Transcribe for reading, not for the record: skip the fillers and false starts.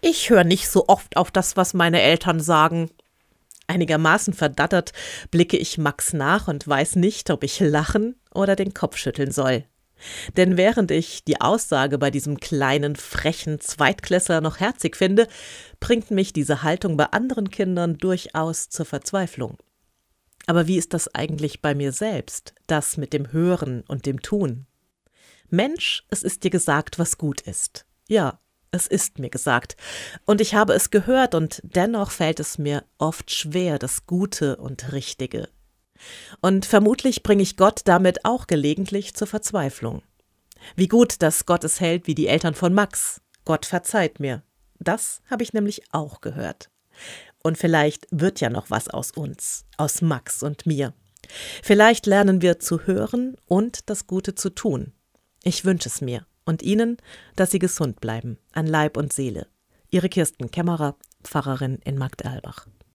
Ich höre nicht so oft auf das, was meine Eltern sagen. Einigermaßen verdattert blicke ich Max nach und weiß nicht, ob ich lachen oder den Kopf schütteln soll. Denn während ich die Aussage bei diesem kleinen, frechen Zweitklässler noch herzig finde, bringt mich diese Haltung bei anderen Kindern durchaus zur Verzweiflung. Aber wie ist das eigentlich bei mir selbst, das mit dem Hören und dem Tun? Mensch, es ist dir gesagt, was gut ist. Ja, es ist mir gesagt. Und ich habe es gehört und dennoch fällt es mir oft schwer, das Gute und Richtige. Und vermutlich bringe ich Gott damit auch gelegentlich zur Verzweiflung. Wie gut, dass Gott es hält wie die Eltern von Max. Gott verzeiht mir. Das habe ich nämlich auch gehört. Und vielleicht wird ja noch was aus uns, aus Max und mir. Vielleicht lernen wir zu hören und das Gute zu tun. Ich wünsche es mir und Ihnen, dass Sie gesund bleiben, an Leib und Seele. Ihre Kirsten Kämmerer, Pfarrerin in Marktalbach.